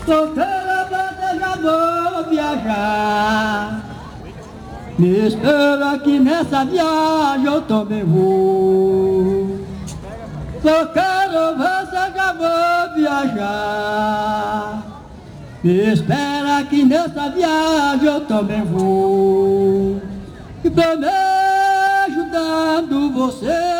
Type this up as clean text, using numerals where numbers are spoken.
solteira, você já vou viajar. Me espera que nessa viagem eu também vou. Solteiro, você já vou viajar. Me espera que nessa viagem eu também vou. E planejo dando você